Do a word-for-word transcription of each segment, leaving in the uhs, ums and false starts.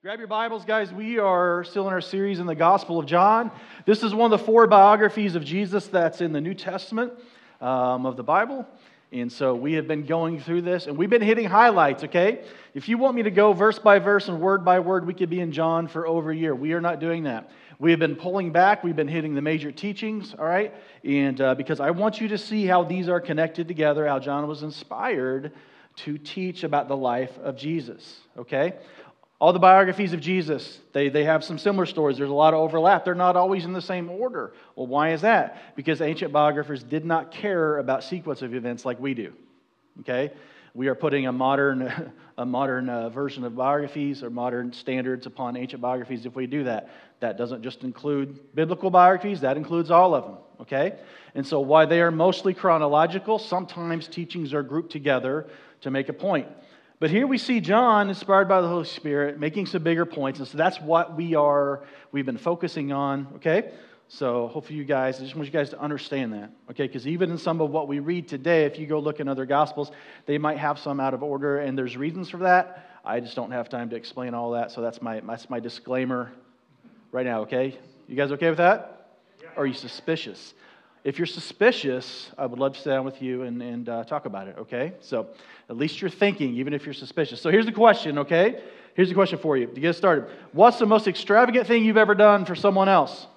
Grab your Bibles, guys. We are still in our series in the Gospel of John. This is one of the four biographies of Jesus that's in the New Testament um, of the Bible. And so we have been going through this, and we've been hitting highlights, okay? If you want me to go verse by verse and word by word, we could be in John for over a year. We are not doing that. We have been pulling back. We've been hitting the major teachings, all right? And uh, because I want you to see how these are connected together, how John was inspired to teach about the life of Jesus, okay? All the biographies of Jesus, they, they have some similar stories. There's a lot of overlap. They're not always in the same order. Well, why is that? Because ancient biographers did not care about sequence of events like we do. Okay? We are putting a modern, a modern uh, version of biographies or modern standards upon ancient biographies if we do that. That doesn't just include biblical biographies. That includes all of them. Okay? And so while they are mostly chronological, sometimes teachings are grouped together to make a point. But here we see John, inspired by the Holy Spirit, making some bigger points. And so that's what we are, we've been focusing on, okay? So hopefully you guys, I just want you guys to understand that, okay? Because even in some of what we read today, if you go look in other Gospels, they might have some out of order, and there's reasons for that. I just don't have time to explain all that, so that's my, that's my disclaimer right now, okay? You guys okay with that? Or are you suspicious? If you're suspicious, I would love to sit down with you and, and uh, talk about it, okay? So at least you're thinking, even if you're suspicious. So here's the question, okay? Here's the question for you to get started. What's the most extravagant thing you've ever done for someone else?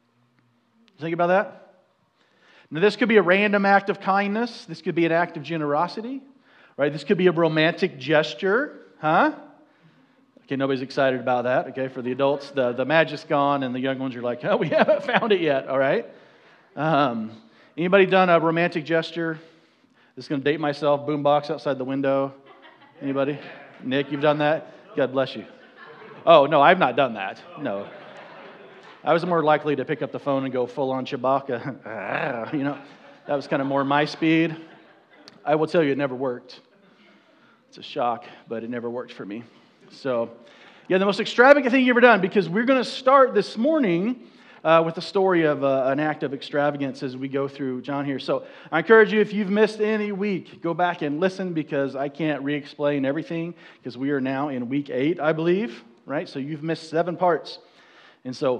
Think about that. Now, this could be a random act of kindness. This could be an act of generosity, right? This could be a romantic gesture, huh? Okay, nobody's excited about that, okay? For the adults, the, the magic's gone, and the young ones are like, oh, we haven't found it yet, all right? Um, anybody done a romantic gesture? This is going to date myself. Boombox outside the window. Anybody? Nick, you've done that? God bless you. Oh, no, I've not done that. No. I was more likely to pick up the phone and go full on Chewbacca. You know, that was kind of more my speed. I will tell you, it never worked. It's a shock, but it never worked for me. So, yeah, the most extravagant thing you've ever done, because we're going to start this morning Uh, with the story of uh, an act of extravagance as we go through John here. So I encourage you, if you've missed any week, go back and listen, because I can't re-explain everything, because we are now in week eight, I believe, right? So you've missed seven parts. And so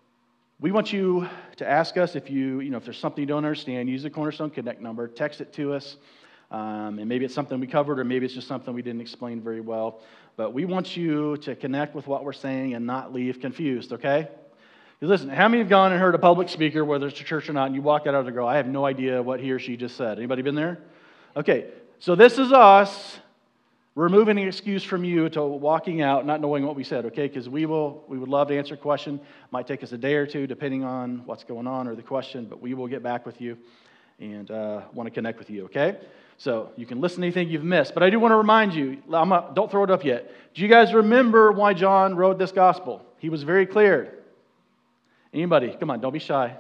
we want you to ask us if you, you know, if there's something you don't understand, use the Cornerstone Connect number, text it to us, um, and maybe it's something we covered, or maybe it's just something we didn't explain very well. But we want you to connect with what we're saying and not leave confused, okay? Listen, how many have gone and heard a public speaker, whether it's a church or not, and you walk out of the girl, I have no idea what he or she just said. Anybody been there? Okay, so this is us removing an excuse from you to walking out not knowing what we said, okay? Because we will, we would love to answer a question. Might take us a day or two, depending on what's going on or the question, but we will get back with you and uh, want to connect with you, okay? So you can listen to anything you've missed. But I do want to remind you, I'm not, don't throw it up yet. Do you guys remember why John wrote this gospel? He was very clear. Anybody? Come on, don't be shy.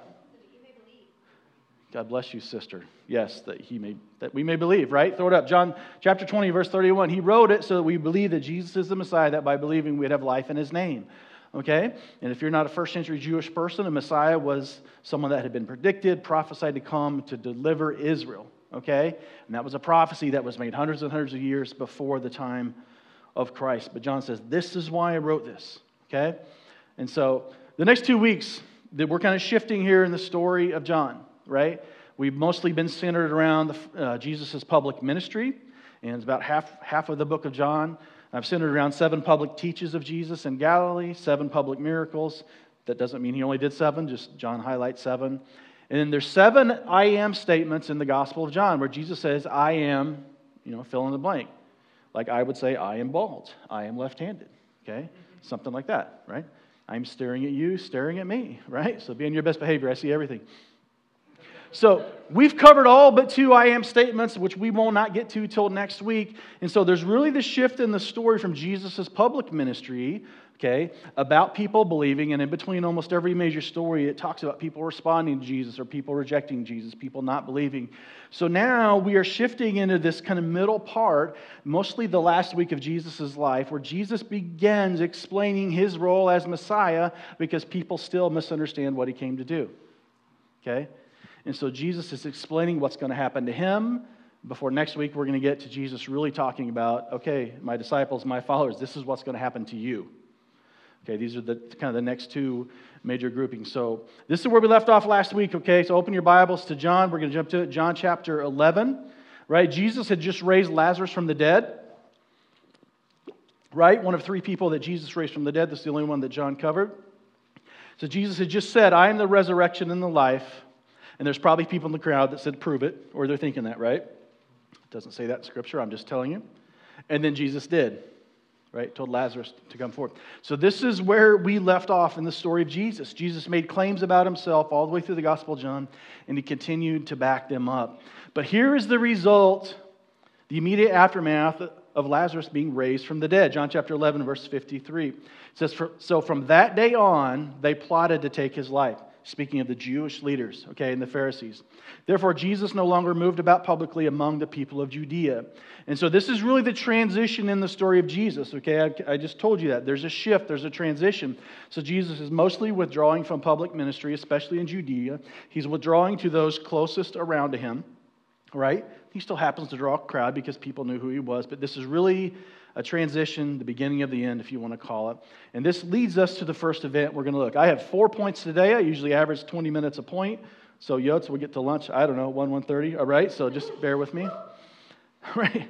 God bless you, sister. Yes, that he may that we may believe, right? Throw it up. John chapter twenty, verse thirty-one. He wrote it so that we believe that Jesus is the Messiah, that by believing we'd have life in his name. Okay? And if you're not a first century Jewish person, a Messiah was someone that had been predicted, prophesied to come to deliver Israel. Okay? And that was a prophecy that was made hundreds and hundreds of years before the time of Christ. But John says, this is why I wrote this. Okay? And so the next two weeks, we're kind of shifting here in the story of John, right? We've mostly been centered around the, uh, Jesus' public ministry, and it's about half, half of the book of John. I've centered around seven public teaches of Jesus in Galilee, seven public miracles. That doesn't mean he only did seven, just John highlights seven. And then there's seven I am statements in the Gospel of John where Jesus says, I am, you know, fill in the blank. Like I would say, I am bald, I am left-handed, okay? Something like that, right? I'm staring at you, staring at me, right? So be on your best behavior. I see everything. So we've covered all but two I am statements, which we will not get to till next week. And so there's really this shift in the story from Jesus' public ministry, okay, about people believing. And in between almost every major story, it talks about people responding to Jesus or people rejecting Jesus, people not believing. So now we are shifting into this kind of middle part, mostly the last week of Jesus' life, where Jesus begins explaining his role as Messiah because people still misunderstand what he came to do, okay? And so Jesus is explaining what's going to happen to him. Before next week, we're going to get to Jesus really talking about, okay, my disciples, my followers, this is what's going to happen to you. Okay, these are the kind of the next two major groupings. So this is where we left off last week, okay? So open your Bibles to John. We're going to jump to it. John chapter eleven, right? Jesus had just raised Lazarus from the dead, right? One of three people that Jesus raised from the dead. This is the only one that John covered. So Jesus had just said, I am the resurrection and the life. And there's probably people in the crowd that said, prove it, or they're thinking that, right? It doesn't say that in Scripture, I'm just telling you. And then Jesus did, right? Told Lazarus to come forth. So this is where we left off in the story of Jesus. Jesus made claims about himself all the way through the Gospel of John, and he continued to back them up. But here is the result, the immediate aftermath of Lazarus being raised from the dead. John chapter eleven, verse fifty-three. It says, so from that day on, they plotted to take his life. Speaking of the Jewish leaders, okay, and the Pharisees. Therefore, Jesus no longer moved about publicly among the people of Judea. And so this is really the transition in the story of Jesus, okay? I, I just told you that. There's a shift, there's a transition. So Jesus is mostly withdrawing from public ministry, especially in Judea. He's withdrawing to those closest around to him, right? He still happens to draw a crowd because people knew who he was, but this is really a transition, the beginning of the end, if you want to call it. And this leads us to the first event we're going to look. I have four points today. I usually average twenty minutes a point. So, Yotes, we get to lunch, I don't know, one, one thirty. All right, so just bear with me. All right.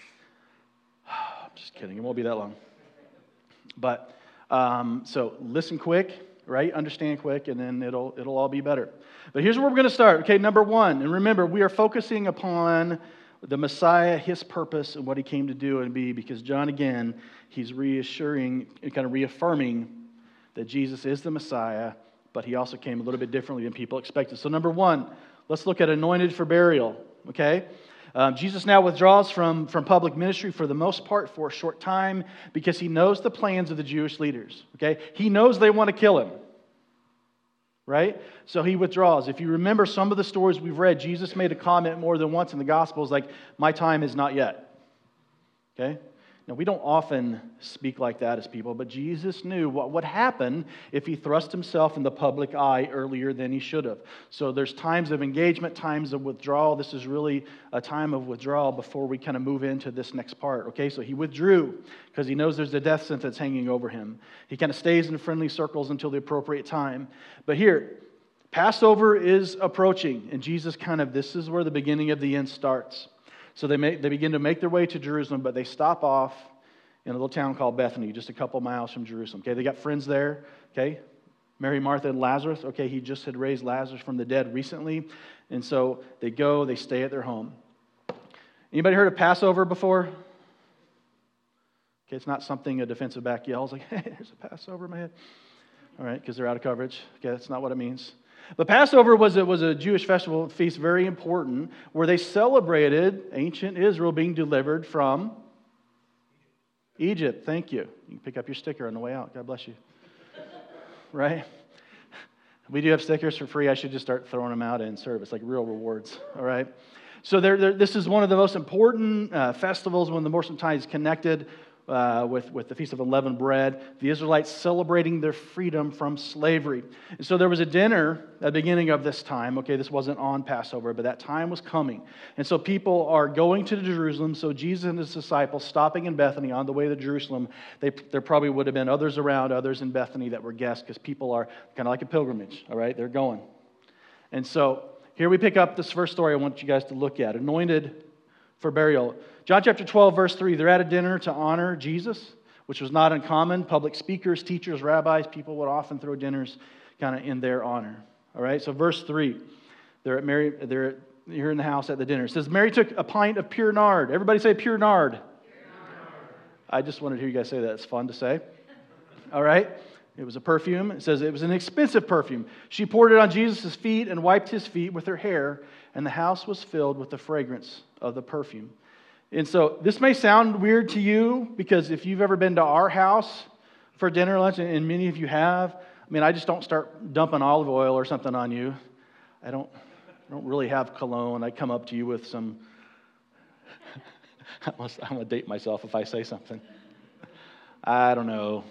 I'm just kidding. It won't be that long. But, um, so listen quick, right? Understand quick, and then it'll it'll all be better. But here's where we're going to start. Okay, number one. And remember, we are focusing upon the Messiah, his purpose, and what he came to do and be, because John, again, he's reassuring and kind of reaffirming that Jesus is the Messiah, but he also came a little bit differently than people expected. So number one, let's look at anointed for burial, okay? Um, Jesus now withdraws from, from public ministry for the most part for a short time because he knows the plans of the Jewish leaders, okay? He knows they want to kill him. Right? So he withdraws. If you remember some of the stories we've read, Jesus made a comment more than once in the Gospels like, my time is not yet. Okay? Now, we don't often speak like that as people, but Jesus knew what would happen if he thrust himself in the public eye earlier than he should have. So there's times of engagement, times of withdrawal. This is really a time of withdrawal before we kind of move into this next part. Okay, so he withdrew because he knows there's a death sentence hanging over him. He kind of stays in friendly circles until the appropriate time. But here, Passover is approaching, and Jesus kind of, this is where the beginning of the end starts. So they make, they begin to make their way to Jerusalem, but they stop off in a little town called Bethany, just a couple miles from Jerusalem. Okay, they got friends there. Okay, Mary, Martha, and Lazarus. Okay, he just had raised Lazarus from the dead recently, and so they go. They stay at their home. Anybody heard of Passover before? Okay, it's not something a defensive back yells like, "Hey, there's a Passover in my head." All right, because they're out of coverage. Okay, that's not what it means. But Passover was a, was a Jewish festival feast, very important, where they celebrated ancient Israel being delivered from Egypt. Thank you. You can pick up your sticker on the way out. God bless you. Right? We do have stickers for free. I should just start throwing them out in service, like real rewards. All right? So they're, they're, this is one of the most important uh, festivals, one of the most times connected Uh, with, with the Feast of Unleavened Bread, the Israelites celebrating their freedom from slavery. And so there was a dinner at the beginning of this time. Okay, this wasn't on Passover, but that time was coming. And so people are going to Jerusalem. So Jesus and his disciples stopping in Bethany on the way to Jerusalem. They, there probably would have been others around, others in Bethany that were guests, because people are kind of like a pilgrimage. All right, they're going. And so here we pick up this first story I want you guys to look at. Anointed for burial. John chapter twelve, verse three, they're at a dinner to honor Jesus, which was not uncommon. Public speakers, teachers, rabbis, people would often throw dinners kind of in their honor. All right, so verse three, they're at Mary, they're here in the house at the dinner. It says, Mary took a pint of pure nard. Everybody say pure nard. Pure nard. I just wanted to hear you guys say that. It's fun to say. All right, it was a perfume. It says it was an expensive perfume. She poured it on Jesus' feet and wiped his feet with her hair, and the house was filled with the fragrance of the perfume. And so this may sound weird to you, because if you've ever been to our house for dinner, lunch, and many of you have, I mean, I just don't start dumping olive oil or something on you. I don't, I don't really have cologne. I come up to you with some, I'm going to date myself if I say something. I don't know.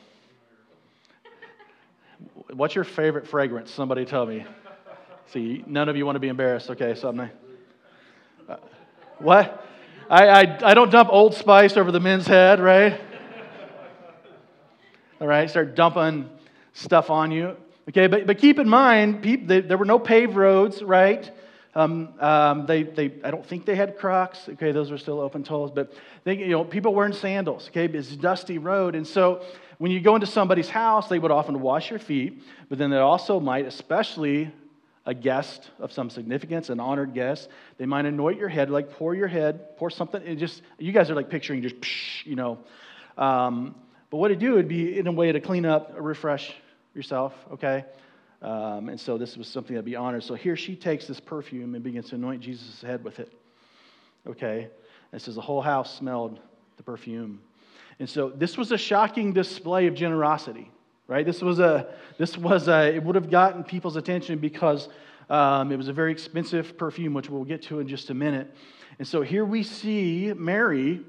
What's your favorite fragrance? Somebody tell me. See, none of you want to be embarrassed. Okay, so I'm not. Uh, what? I, I I don't dump Old Spice over the men's head, right? all right, start dumping stuff on you. Okay, but, but keep in mind, people, they, there were no paved roads, right? Um, um, they, they, I don't think they had Crocs. Okay, those were still open toes, but they, you know, people wearing sandals. Okay, it's a dusty road, and so when you go into somebody's house, they would often wash your feet, but then they also might, especially a guest of some significance, an honored guest, they might anoint your head, like pour your head, pour something, and just, you guys are like picturing just, psh, you know. Um, but what it do would be in a way to clean up, refresh yourself, okay? Um, and so this was something that'd be honored. So here she takes this perfume and begins to anoint Jesus' head with it, okay? And it says the whole house smelled the perfume. And so this was a shocking display of generosity. Right? This was a, this was a, it would have gotten people's attention because um, it was a very expensive perfume, which we'll get to in just a minute. And so here we see Mary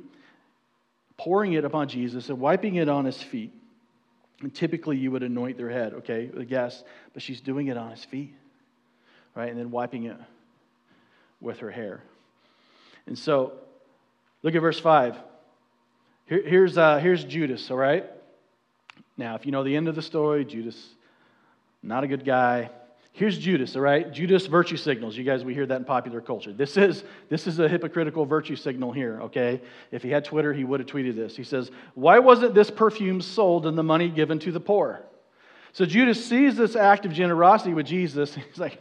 pouring it upon Jesus and wiping it on his feet. And typically you would anoint their head, okay, the guest, but she's doing it on his feet, right? And then wiping it with her hair. And so look at verse five. Here, here's, uh, here's Judas, all right? Now, if you know the end of the story, Judas, not a good guy. Here's Judas, all right? Judas virtue signals. You guys, we hear that in popular culture. This is, this is a hypocritical virtue signal here, okay? If he had Twitter, he would have tweeted this. He says, why wasn't this perfume sold and the money given to the poor? So Judas sees this act of generosity with Jesus. He's like,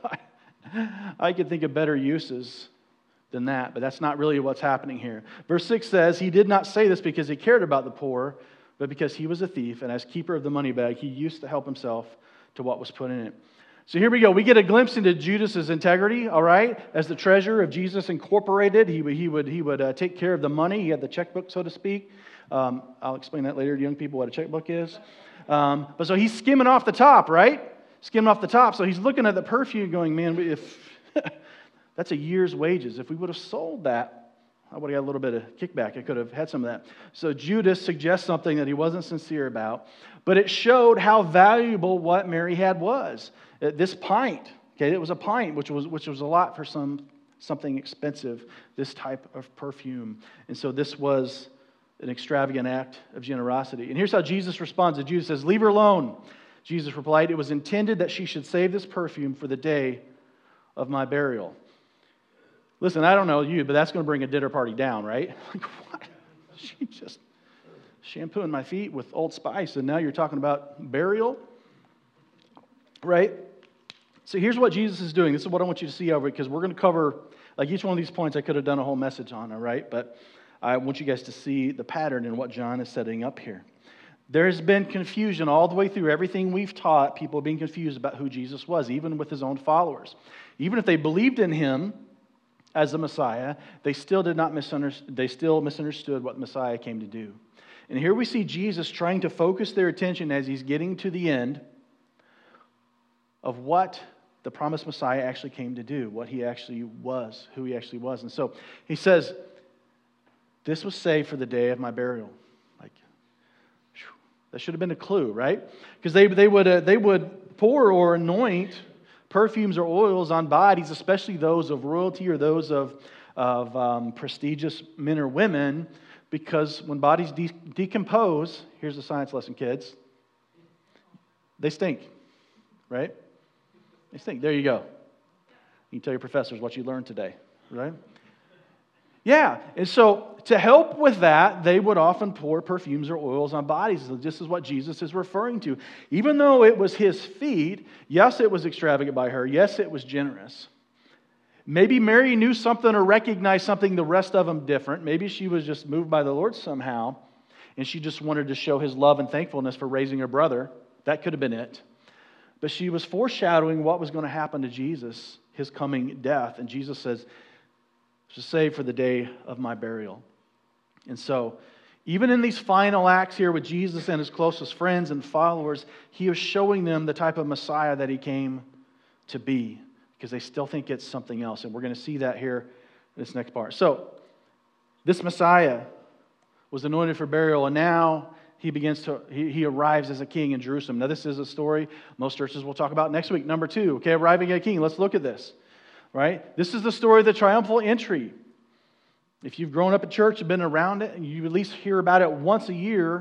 I, I could think of better uses than that, but that's not really what's happening here. Verse six says, he did not say this because he cared about the poor, but because he was a thief, and as keeper of the money bag, he used to help himself to what was put in it. So here we go. We get a glimpse into Judas's integrity, all right? As the treasurer of Jesus Incorporated, he would, he would, he would uh, take care of the money. He had the checkbook, so to speak. Um, I'll explain that later to young people what a checkbook is. Um, but so he's skimming off the top, right? Skimming off the top. So he's looking at the perfume going, man, if that's a year's wages. If we would have sold that, I would have got a little bit of kickback. I could have had some of that. So Judas suggests something that he wasn't sincere about, but it showed how valuable what Mary had was. This pint, okay, it was a pint, which was which was a lot for some something expensive, this type of perfume. And so this was an extravagant act of generosity. And here's how Jesus responds. Judas says, leave her alone. Jesus replied, it was intended that she should save this perfume for the day of my burial. Listen, I don't know you, but that's going to bring a dinner party down, right? Like, what? She just shampooing my feet with Old Spice, and now you're talking about burial? Right? So here's what Jesus is doing. This is what I want you to see over it, because we're going to cover, like each one of these points I could have done a whole message on, all right? But I want you guys to see the pattern in what John is setting up here. There has been confusion all the way through everything we've taught, people being confused about who Jesus was, even with his own followers. Even if they believed in him as the Messiah, they still did not misunderstand, they still misunderstood what the Messiah came to do. And here we see Jesus trying to focus their attention as he's getting to the end of what the promised Messiah actually came to do, what he actually was, who he actually was. And so he says, this was saved for the day of my burial. Like, whew, that should have been a clue, right? Because they, they, would, uh, they would pour or anoint perfumes or oils on bodies, especially those of royalty or those of, of um, prestigious men or women, because when bodies de- decompose, here's a science lesson, kids, they stink, right? They stink. There you go. You can tell your professors what you learned today, right? Yeah, and so to help with that, they would often pour perfumes or oils on bodies. This is what Jesus is referring to. Even though it was his feet, yes, it was extravagant by her. Yes, it was generous. Maybe Mary knew something or recognized something the rest of them different. Maybe she was just moved by the Lord somehow, and she just wanted to show his love and thankfulness for raising her brother. That could have been it. But she was foreshadowing what was going to happen to Jesus, his coming death. And Jesus says, to save for the day of my burial. And so, even in these final acts here with Jesus and his closest friends and followers, he is showing them the type of Messiah that he came to be, because they still think it's something else. And we're going to see that here in this next part. So, this Messiah was anointed for burial, and now he begins to, he, he arrives as a king in Jerusalem. Now, this is a story most churches will talk about next week. Number two, okay, arriving at a king. Let's look at this. Right? This is the story of the triumphal entry. If you've grown up at church and been around it, and you at least hear about it once a year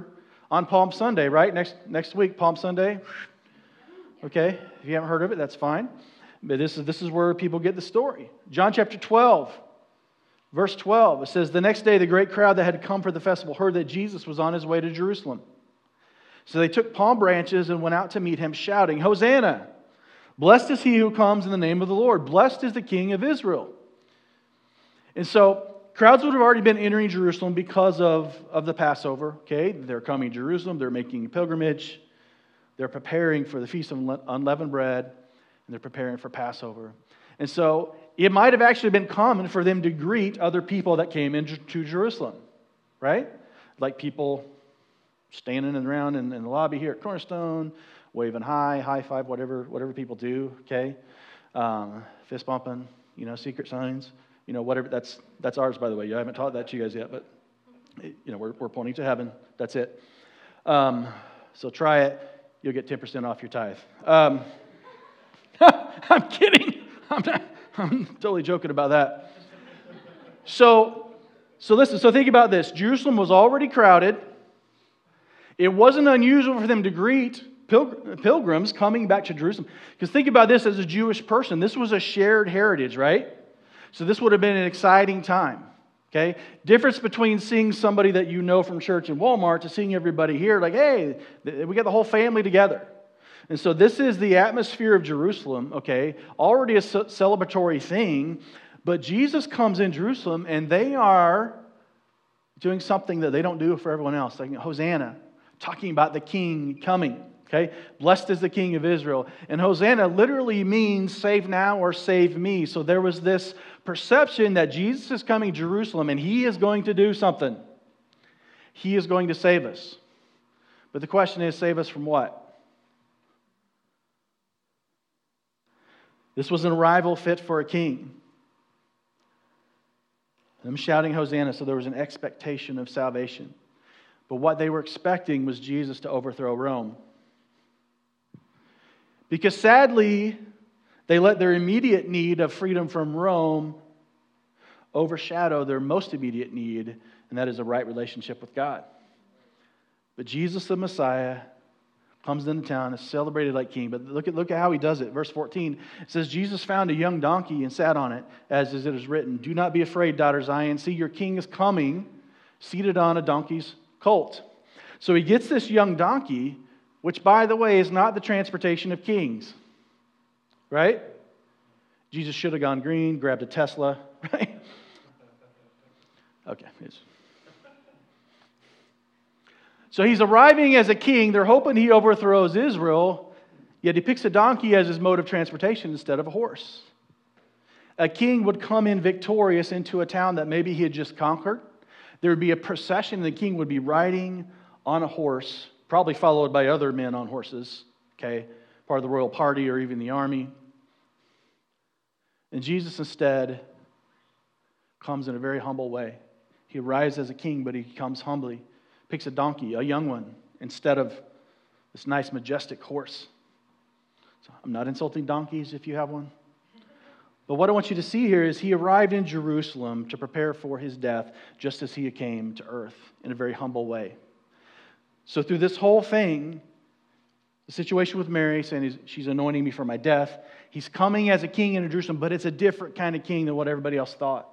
on Palm Sunday, right? Next, next week, Palm Sunday. Okay, if you haven't heard of it, that's fine. But this is, this is where people get the story. John chapter twelve, verse twelve. It says, the next day the great crowd that had come for the festival heard that Jesus was on his way to Jerusalem. So they took palm branches and went out to meet him, shouting, Hosanna! Blessed is he who comes in the name of the Lord. Blessed is the King of Israel. And so crowds would have already been entering Jerusalem because of, of the Passover. Okay, they're coming to Jerusalem. They're making a pilgrimage. They're preparing for the Feast of Unleavened Bread, and they're preparing for Passover. And so it might have actually been common for them to greet other people that came into Jerusalem, right? Like people standing around in, in the lobby here at Cornerstone, waving high, high five, whatever whatever people do, okay? Um, fist bumping, you know, secret signs, you know, whatever. That's that's ours, by the way. I haven't taught that to you guys yet, but, you know, we're, we're pointing to heaven. That's it. Um, so try it. You'll get ten percent off your tithe. Um, I'm kidding. I'm not, I'm totally joking about that. So, so listen, so think about this. Jerusalem was already crowded. It wasn't unusual for them to greet pilgrims coming back to Jerusalem. Because think about this as a Jewish person. This was a shared heritage, right? So this would have been an exciting time. Okay? Difference between seeing somebody that you know from church in Walmart to seeing everybody here, like, hey, we got the whole family together. And so this is the atmosphere of Jerusalem, okay? Already a celebratory thing, but Jesus comes in Jerusalem and they are doing something that they don't do for everyone else, like Hosanna, talking about the king coming, okay? Blessed is the King of Israel. And Hosanna literally means save now or save me. So there was this perception that Jesus is coming to Jerusalem and he is going to do something. He is going to save us. But the question is, save us from what? This was an arrival fit for a king. Them shouting Hosanna, so there was an expectation of salvation. But what they were expecting was Jesus to overthrow Rome. Because sadly, they let their immediate need of freedom from Rome overshadow their most immediate need, and that is a right relationship with God. But Jesus the Messiah comes into town, is celebrated like king. But look at, look at how he does it. Verse fourteen, it says, Jesus found a young donkey and sat on it, as it is written, do not be afraid, daughter Zion. See, your king is coming, seated on a donkey's colt. So he gets this young donkey, which, by the way, is not the transportation of kings. Right? Jesus should have gone green, grabbed a Tesla, right? Okay. It's... So he's arriving as a king. They're hoping he overthrows Israel, yet he picks a donkey as his mode of transportation instead of a horse. A king would come in victorious into a town that maybe he had just conquered. There would be a procession, and the king would be riding on a horse, probably followed by other men on horses, okay, part of the royal party or even the army. And Jesus instead comes in a very humble way. He arrives as a king, but he comes humbly. Picks a donkey, a young one, instead of this nice, majestic horse. So I'm not insulting donkeys if you have one. But what I want you to see here is he arrived in Jerusalem to prepare for his death just as he came to earth in a very humble way. So through this whole thing, the situation with Mary saying she's anointing me for my death, he's coming as a king in Jerusalem, but it's a different kind of king than what everybody else thought.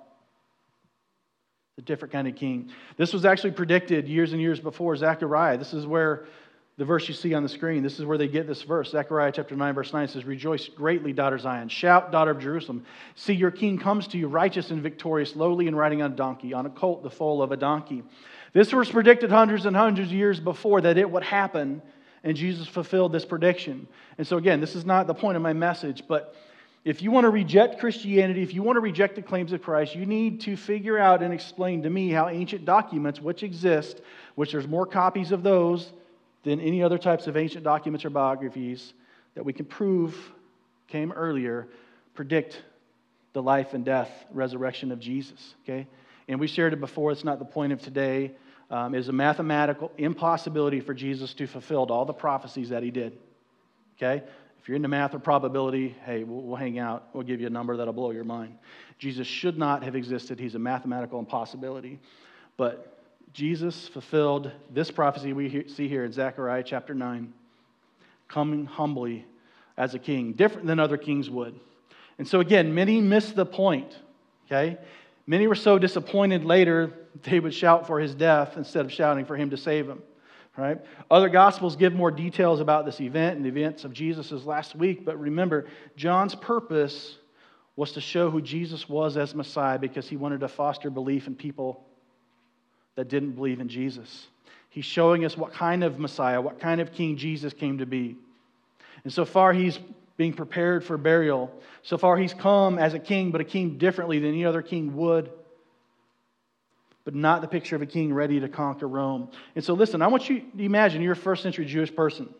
A different kind of king. This was actually predicted years and years before Zechariah. This is where the verse you see on the screen, this is where they get this verse. Zechariah chapter nine, verse nine says, rejoice greatly, daughter Zion. Shout, daughter of Jerusalem. See, your king comes to you, righteous and victorious, lowly and riding on a donkey, on a colt, the foal of a donkey. This was predicted hundreds and hundreds of years before that it would happen, and Jesus fulfilled this prediction. And so again, this is not the point of my message, but if you want to reject Christianity, if you want to reject the claims of Christ, you need to figure out and explain to me how ancient documents which exist, which there's more copies of those than any other types of ancient documents or biographies that we can prove came earlier, predict the life and death, resurrection of Jesus. Okay? And we shared it before, it's not the point of today. Um, it is a mathematical impossibility for Jesus to fulfill all the prophecies that he did. Okay? If you're into math or probability, hey, we'll, we'll hang out. We'll give you a number that'll blow your mind. Jesus should not have existed. He's a mathematical impossibility. But Jesus fulfilled this prophecy we see here in Zechariah chapter nine, coming humbly as a king, different than other kings would. And so again, many missed the point, okay? Many were so disappointed later, they would shout for his death instead of shouting for him to save them, right? Other Gospels give more details about this event and the events of Jesus' last week, but remember, John's purpose was to show who Jesus was as Messiah because he wanted to foster belief in people that didn't believe in Jesus. He's showing us what kind of Messiah, what kind of king Jesus came to be. And so far, he's being prepared for burial. So far, he's come as a king, but a king differently than any other king would. But not the picture of a king ready to conquer Rome. And so listen, I want you to imagine you're a first century Jewish person.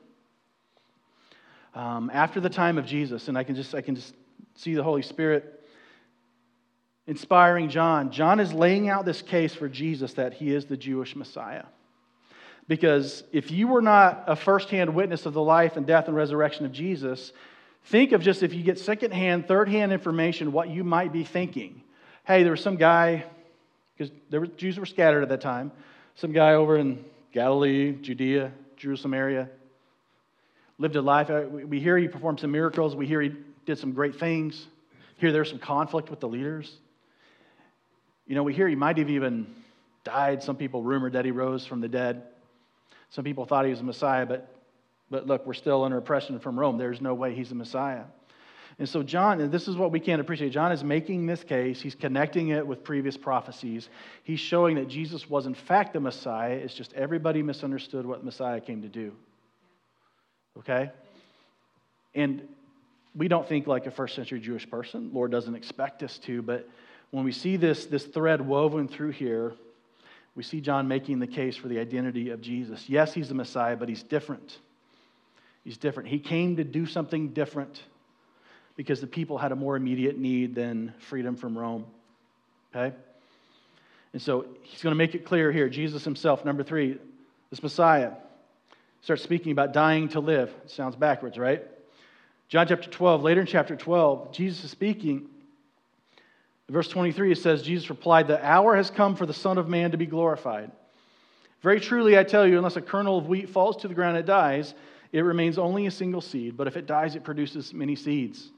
Um, after the time of Jesus, and I can just I can just see the Holy Spirit inspiring John. John is laying out this case for Jesus that he is the Jewish Messiah. Because if you were not a first-hand witness of the life and death and resurrection of Jesus, think of just if you get second-hand, third-hand information, what you might be thinking. Hey, there was some guy, because there were, Jews were scattered at that time, some guy over in Galilee, Judea, Jerusalem area, lived a life. We hear he performed some miracles. We hear he did some great things. Hear there's some conflict with the leaders. You know, we hear he might have even died. Some people rumored that he rose from the dead. Some people thought he was a Messiah, but, but look, we're still under oppression from Rome. There's no way he's a Messiah. And so John, and this is what we can't appreciate, John is making this case. He's connecting it with previous prophecies. He's showing that Jesus was in fact the Messiah. It's just everybody misunderstood what Messiah came to do. Okay? And we don't think like a first century Jewish person. Lord doesn't expect us to, but when we see this, this thread woven through here, we see John making the case for the identity of Jesus. Yes, he's the Messiah, but he's different. He's different. He came to do something different because the people had a more immediate need than freedom from Rome. Okay? And so he's going to make it clear here. Jesus himself, number three, this Messiah, starts speaking about dying to live. It sounds backwards, right? John chapter twelve, later in chapter twelve, Jesus is speaking. In verse twenty-three, it says, Jesus replied, "The hour has come for the Son of Man to be glorified. Very truly, I tell you, unless a kernel of wheat falls to the ground and dies, it remains only a single seed. But if it dies, it produces many seeds."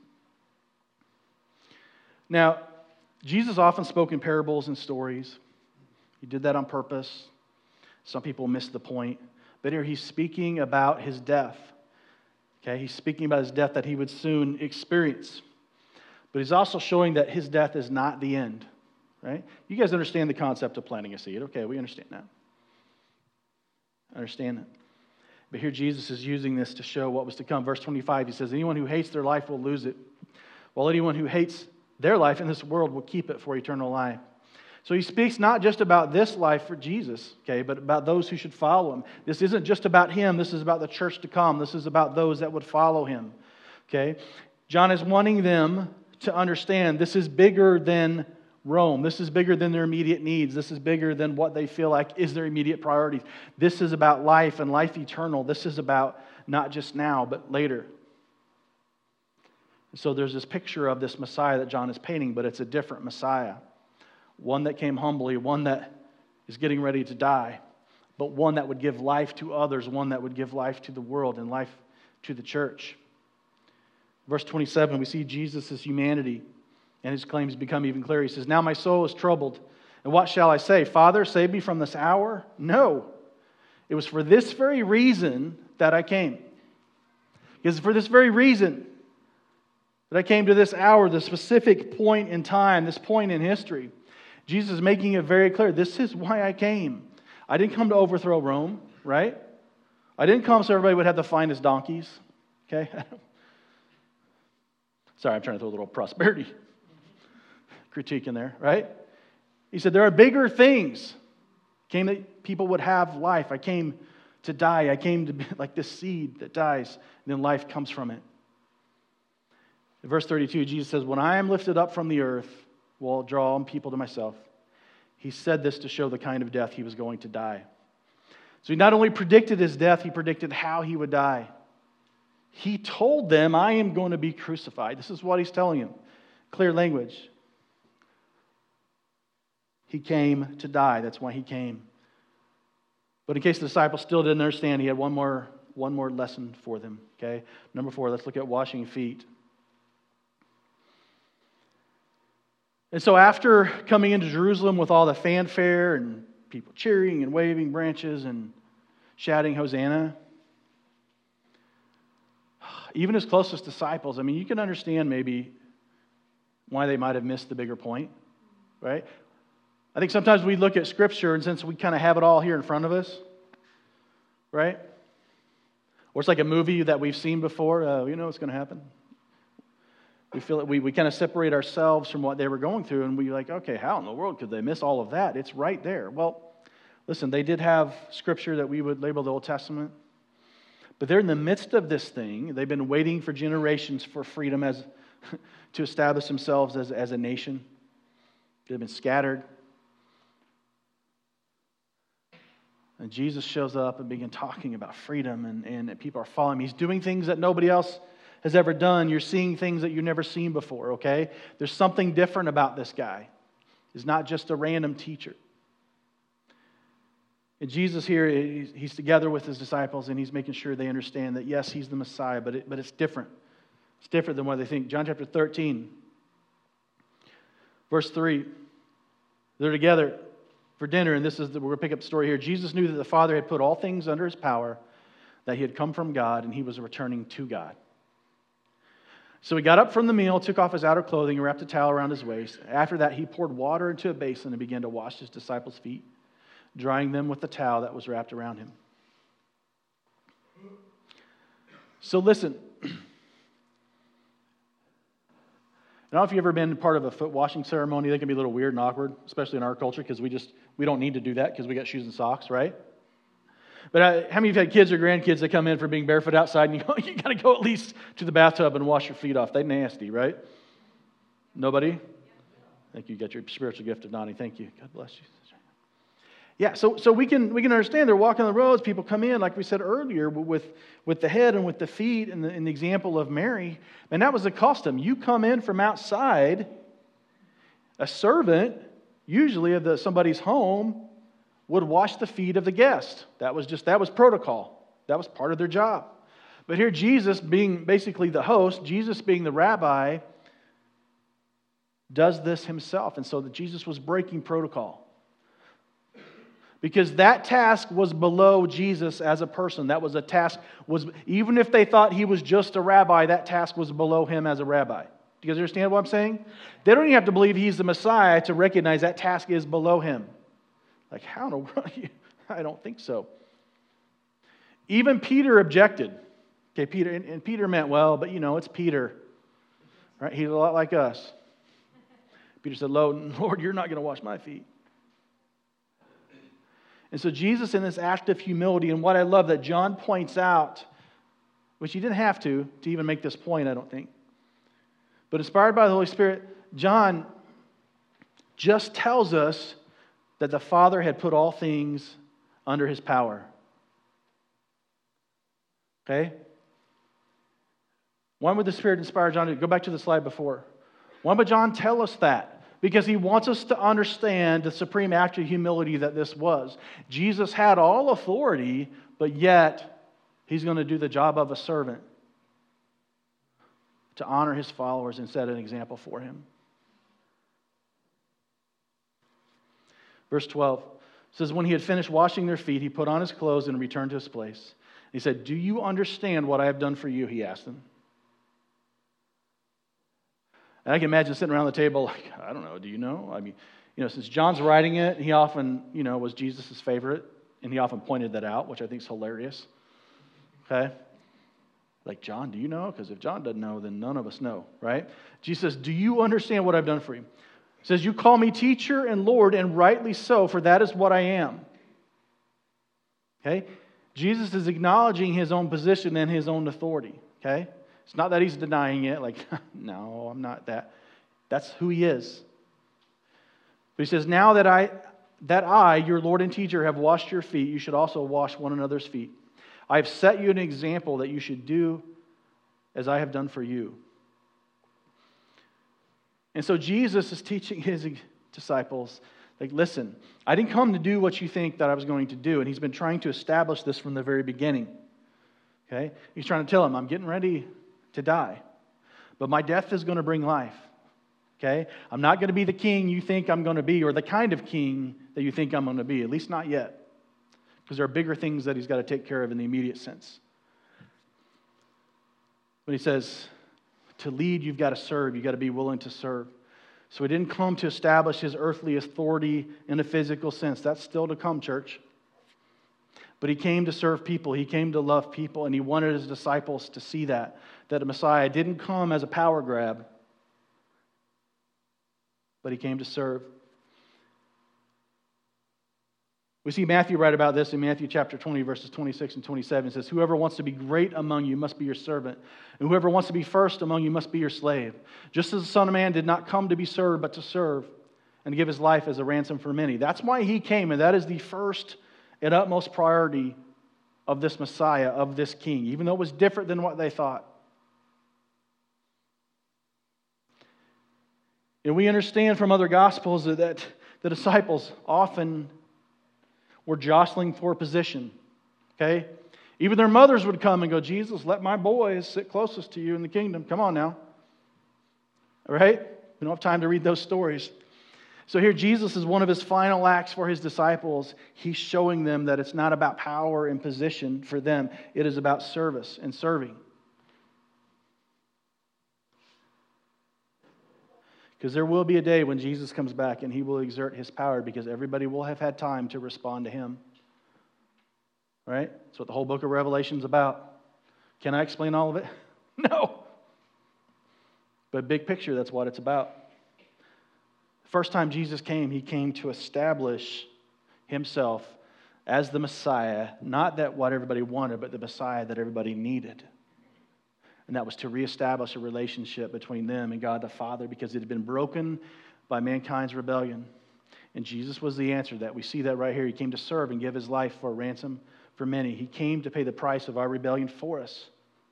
Now, Jesus often spoke in parables and stories. He did that on purpose. Some people missed the point. But here he's speaking about his death. Okay, he's speaking about his death that he would soon experience. But he's also showing that his death is not the end. Right? You guys understand the concept of planting a seed. Okay, we understand that. Understand that. But here Jesus is using this to show what was to come. Verse twenty-five, he says, "Anyone who hates their life will lose it, while anyone who hates their life in this world will keep it for eternal life." So he speaks not just about this life for Jesus, okay, but about those who should follow him. This isn't just about him. This is about the church to come. This is about those that would follow him, okay? John is wanting them to understand this is bigger than Rome. This is bigger than their immediate needs. This is bigger than what they feel like is their immediate priorities. This is about life and life eternal. This is about not just now, but later. So there's this picture of this Messiah that John is painting, but it's a different Messiah. One that came humbly, one that is getting ready to die, but one that would give life to others, one that would give life to the world and life to the church. Verse twenty-seven, we see Jesus' humanity, and his claims become even clearer. He says, "Now my soul is troubled, and what shall I say? Father, save me from this hour? No, it was for this very reason that I came." Because for this very reason that I came to this hour, the specific point in time, this point in history. Jesus is making it very clear. This is why I came. I didn't come to overthrow Rome, right? I didn't come so everybody would have the finest donkeys, okay? Sorry, I'm trying to throw a little prosperity critique in there, right? He said, there are bigger things. Came that people would have life. I came to die. I came to be like this seed that dies, and then life comes from it. In verse thirty-two, Jesus says, "When I am lifted up from the earth, will draw all people to myself." He said this to show the kind of death he was going to die. So he not only predicted his death, he predicted how he would die. He told them, "I am going to be crucified." This is what he's telling them. Clear language. He came to die. That's why he came. But in case the disciples still didn't understand, he had one more, one more lesson for them. Okay? Number four, let's look at washing feet. And so after coming into Jerusalem with all the fanfare and people cheering and waving branches and shouting Hosanna, even his closest disciples, I mean, you can understand maybe why they might have missed the bigger point, right? I think sometimes we look at Scripture, and since we kind of have it all here in front of us, right? Or it's like a movie that we've seen before, uh, you know what's going to happen. We feel that we, we kind of separate ourselves from what they were going through, and we're like, okay, how in the world could they miss all of that? It's right there. Well, listen, they did have Scripture that we would label the Old Testament, but they're in the midst of this thing. They've been waiting for generations for freedom as to establish themselves as, as a nation. They've been scattered. And Jesus shows up and begins talking about freedom, and, and people are following him. He's doing things that nobody else has ever done. You're seeing things that you've never seen before, okay? There's something different about this guy. He's not just a random teacher. And Jesus here, he's together with his disciples, and he's making sure they understand that, yes, he's the Messiah, but, it, but it's different. It's different than what they think. John chapter thirteen, verse three. They're together for dinner, and this is the, we're going to pick up the story here. Jesus knew that the Father had put all things under his power, that he had come from God, and he was returning to God. So he got up from the meal, took off his outer clothing, and wrapped a towel around his waist. After that, he poured water into a basin and began to wash his disciples' feet, drying them with the towel that was wrapped around him. So listen. I don't know if you've ever been part of a foot washing ceremony. They can be a little weird and awkward, especially in our culture, because we just we don't need to do that because we got shoes and socks, right? But uh, how many of you have had kids or grandkids that come in for being barefoot outside, and you go, you got to go at least to the bathtub and wash your feet off? They're nasty, right? Nobody? Thank you. You got your spiritual gift of nodding. Thank you. God bless you. Yeah, so so we can we can understand they're walking the roads. People come in, like we said earlier, with, with the head and with the feet, and the, in the example of Mary. And that was the custom. You come in from outside, a servant, usually of the, somebody's home, would wash the feet of the guest. That was just that was protocol. That was part of their job. But here Jesus, being basically the host, Jesus being the rabbi, does this himself. And so that Jesus was breaking protocol. Because that task was below Jesus as a person. That was a task, was even if they thought he was just a rabbi, that task was below him as a rabbi. Do you guys understand what I'm saying? They don't even have to believe he's the Messiah to recognize that task is below him. Like, how in the world? I don't think so. Even Peter objected. Okay, Peter, and, and Peter meant well, but you know, it's Peter. Right? He's a lot like us. Peter said, Lord, you're not going to wash my feet. And so Jesus, in this act of humility, and what I love that John points out, which he didn't have to, to even make this point, I don't think. But inspired by the Holy Spirit, John just tells us that the Father had put all things under his power. Okay? Why would the Spirit inspire John to go back to the slide before? Why would John tell us that? Because he wants us to understand the supreme act of humility that this was. Jesus had all authority, but yet he's going to do the job of a servant to honor his followers and set an example for him. Verse twelve says, when he had finished washing their feet, he put on his clothes and returned to his place. He said, do you understand what I have done for you? He asked them. And I can imagine sitting around the table like, I don't know, do you know? I mean, you know, since John's writing it, he often, you know, was Jesus' favorite, and he often pointed that out, which I think is hilarious. Okay? Like, John, do you know? Because if John doesn't know, then none of us know, right? Jesus says, do you understand what I've done for you? He says, you call me teacher and Lord, and rightly so, for that is what I am. Okay? Jesus is acknowledging his own position and his own authority. Okay? It's not that he's denying it, like, no, I'm not that. That's who he is. But he says, now that I, that I, your Lord and teacher, have washed your feet, you should also wash one another's feet. I have set you an example that you should do as I have done for you. And so Jesus is teaching his disciples Like, listen, I didn't come to do what you think that I was going to do. And he's been trying to establish this from the very beginning. Okay? He's trying to tell him, I'm getting ready to die. But my death is going to bring life. Okay? I'm not going to be the king you think I'm going to be, or the kind of king that you think I'm going to be. At least not yet. Because there are bigger things that he's got to take care of in the immediate sense. But he says, to lead, you've got to serve. You've got to be willing to serve. So he didn't come to establish his earthly authority in a physical sense. That's still to come, church. But he came to serve people. He came to love people. And he wanted his disciples to see that. That the Messiah didn't come as a power grab. But he came to serve. We see Matthew write about this in Matthew chapter twenty, verses twenty-six and twenty-seven. It says, whoever wants to be great among you must be your servant, and whoever wants to be first among you must be your slave. Just as the Son of Man did not come to be served, but to serve, and to give his life as a ransom for many. That's why he came, and that is the first and utmost priority of this Messiah, of this King, even though it was different than what they thought. And we understand from other Gospels that the disciples often were jostling for position. Okay? Even their mothers would come and go, Jesus, let my boys sit closest to you in the kingdom. Come on now. All right? We don't have time to read those stories. So here Jesus is one of his final acts for his disciples. He's showing them that it's not about power and position for them. It is about service and serving. Because there will be a day when Jesus comes back and he will exert his power because everybody will have had time to respond to him. Right? That's what the whole book of Revelation is about. Can I explain all of it? No. But big picture, that's what it's about. The first time Jesus came, he came to establish himself as the Messiah, not that what everybody wanted, but the Messiah that everybody needed. And that was to reestablish a relationship between them and God the Father because it had been broken by mankind's rebellion. And Jesus was the answer to that. We see that right here. He came to serve and give his life for a ransom for many. He came to pay the price of our rebellion for us.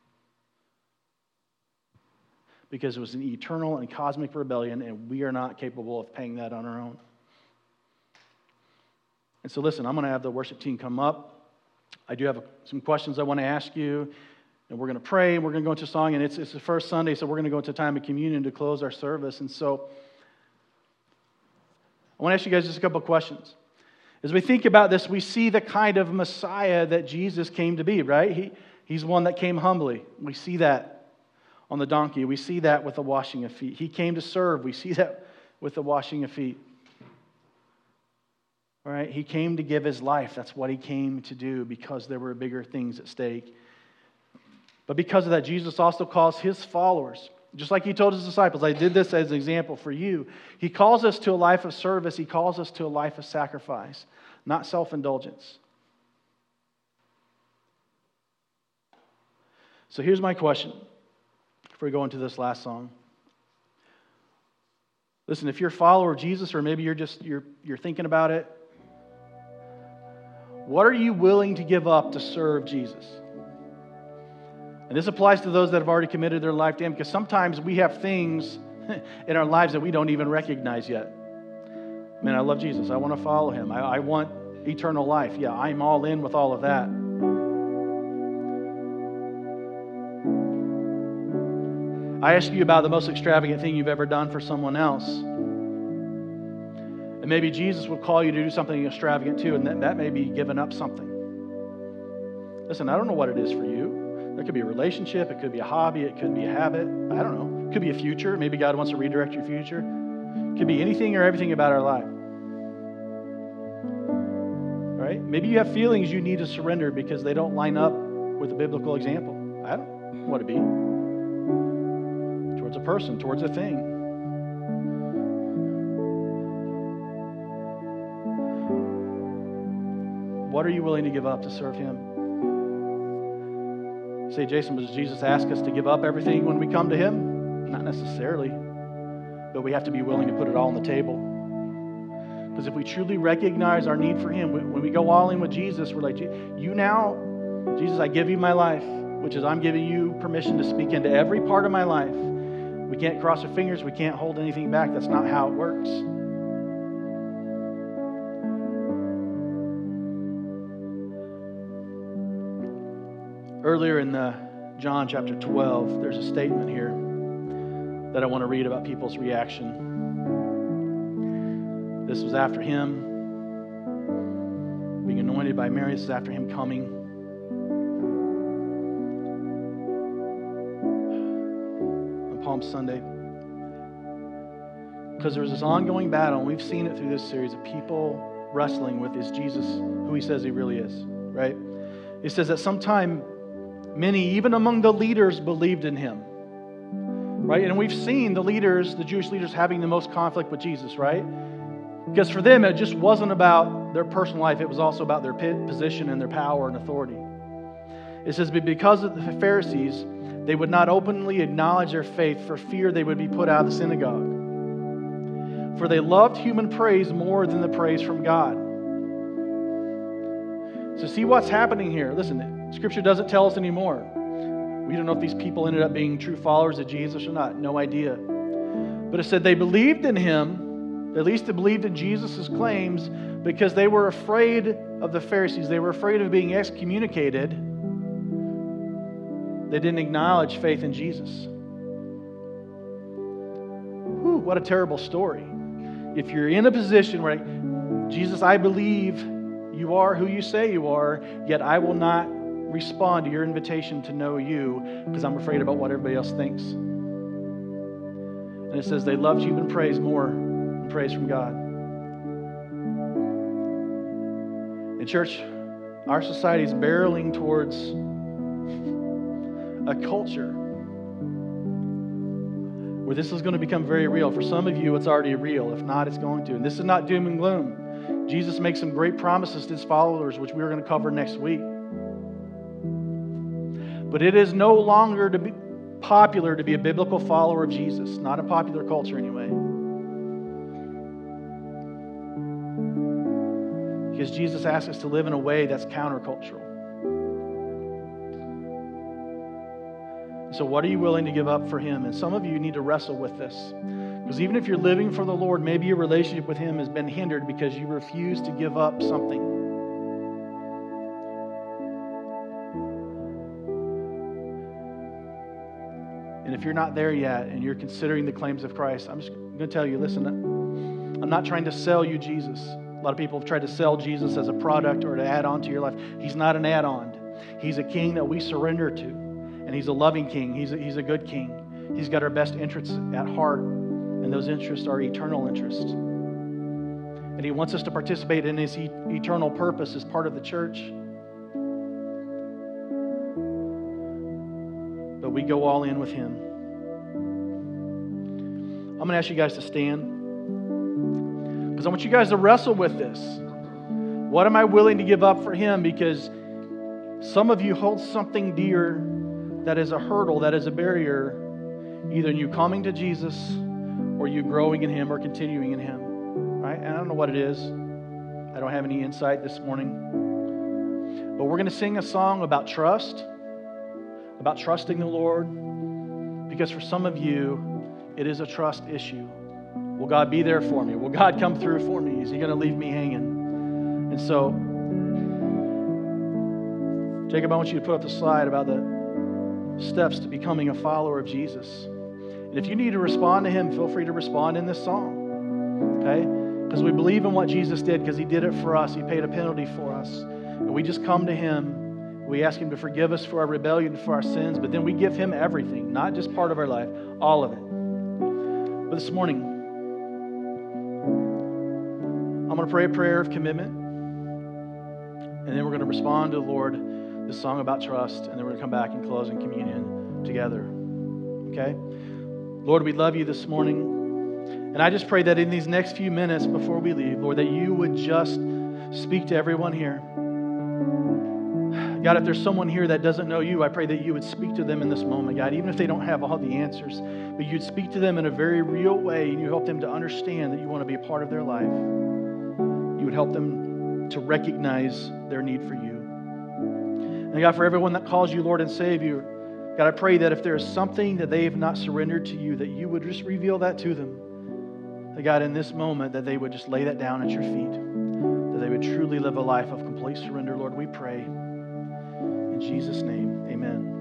Because it was an eternal and cosmic rebellion, and we are not capable of paying that on our own. And so listen, I'm going to have the worship team come up. I do have some questions I want to ask you. And we're going to pray, and we're going to go into song, and it's, it's the first Sunday, so we're going to go into time of communion to close our service. And so I want to ask you guys just a couple of questions. As we think about this, we see the kind of Messiah that Jesus came to be, right? He, he's one that came humbly. We see that on the donkey. We see that with the washing of feet. He came to serve. We see that with the washing of feet. All right? He came to give his life. That's what he came to do because there were bigger things at stake. But because of that, Jesus also calls his followers, just like he told his disciples, I did this as an example for you. He calls us to a life of service. He calls us to a life of sacrifice, not self-indulgence. So here's my question before we go into this last song. Listen, if you're a follower of Jesus, or maybe you're just you're you're thinking about it, what are you willing to give up to serve Jesus? And this applies to those that have already committed their life to him, because sometimes we have things in our lives that we don't even recognize yet. Man, I love Jesus. I want to follow him. I, I want eternal life. Yeah, I'm all in with all of that. I ask you about the most extravagant thing you've ever done for someone else. And maybe Jesus will call you to do something extravagant too, and that, that may be giving up something. Listen, I don't know what it is for you. It could be a relationship, it could be a hobby, it could be a habit, I don't know. It could be a future. Maybe God wants to redirect your future. It could be anything or everything about our life. Right? Maybe you have feelings you need to surrender because they don't line up with the biblical example. I don't know what it be. Towards a person, towards a thing. What are you willing to give up to serve him? Say, Jason, does Jesus ask us to give up everything when we come to him? Not necessarily. But we have to be willing to put it all on the table. Because if we truly recognize our need for him, when we go all in with Jesus, we're like, you now, Jesus, I give you my life, which is I'm giving you permission to speak into every part of my life. We can't cross our fingers. We can't hold anything back. That's not how it works. Earlier in the John chapter twelve, there's a statement here that I want to read about people's reaction. This was after him being anointed by Mary. This is after him coming. On Palm Sunday. Because there's this ongoing battle, and we've seen it through this series of people wrestling with, is Jesus who he says he really is, right? It says that sometime many, even among the leaders, believed in him, right? And we've seen the leaders, the Jewish leaders, having the most conflict with Jesus, right? Because for them, it just wasn't about their personal life. It was also about their position and their power and authority. It says, but because of the Pharisees, they would not openly acknowledge their faith for fear they would be put out of the synagogue. For they loved human praise more than the praise from God. So see what's happening here. Listen, Scripture doesn't tell us anymore. We don't know if these people ended up being true followers of Jesus or not. No idea. But it said they believed in him. At least they believed in Jesus' claims because they were afraid of the Pharisees. They were afraid of being excommunicated. They didn't acknowledge faith in Jesus. Whew, what a terrible story. If you're in a position where, Jesus, I believe you are who you say you are, yet I will not respond to your invitation to know you because I'm afraid about what everybody else thinks. And it says they loved human praise more than praise from God. In church, our society is barreling towards a culture where this is going to become very real. For some of you, it's already real. If not, it's going to. And this is not doom and gloom. Jesus makes some great promises to his followers, which we're going to cover next week. But it is no longer to be popular to be a biblical follower of Jesus. Not in popular culture anyway. Because Jesus asks us to live in a way that's countercultural. So what are you willing to give up for him? And some of you need to wrestle with this. Because even if you're living for the Lord, maybe your relationship with him has been hindered because you refuse to give up something. And if you're not there yet and you're considering the claims of Christ, I'm just going to tell you, listen, I'm not trying to sell you Jesus. A lot of people have tried to sell Jesus as a product or to add on to your life. He's not an add-on. He's a king that we surrender to. And he's a loving king. He's a, he's a good king. He's got our best interests at heart. And those interests are eternal interests. And he wants us to participate in his e- eternal purpose as part of the church. But we go all in with him. I'm going to ask you guys to stand. Because I want you guys to wrestle with this. What am I willing to give up for him? Because some of you hold something dear that is a hurdle, that is a barrier, either in you coming to Jesus or you growing in him or continuing in him. Right? And I don't know what it is. I don't have any insight this morning. But we're going to sing a song about trust, about trusting the Lord, because for some of you, it is a trust issue. Will God be there for me? Will God come through for me? Is he going to leave me hanging? And so, Jacob, I want you to put up the slide about the steps to becoming a follower of Jesus. And if you need to respond to him, feel free to respond in this song. Okay? Because we believe in what Jesus did, because he did it for us. He paid a penalty for us. And we just come to him. We ask him to forgive us for our rebellion, for our sins, but then we give him everything, not just part of our life, all of it. But this morning, I'm going to pray a prayer of commitment, and then we're going to respond to the Lord, this song about trust, and then we're going to come back and close in communion together. Okay? Lord, we love you this morning, and I just pray that in these next few minutes before we leave, Lord, that you would just speak to everyone here. God, if there's someone here that doesn't know you, I pray that you would speak to them in this moment, God, even if they don't have all the answers, but you'd speak to them in a very real way, and you help them to understand that you want to be a part of their life. You would help them to recognize their need for you. And God, for everyone that calls you Lord and Savior, God, I pray that if there is something that they have not surrendered to you, that you would just reveal that to them. That God, in this moment, that they would just lay that down at your feet. That they would truly live a life of complete surrender, Lord, we pray. In Jesus' name, Amen.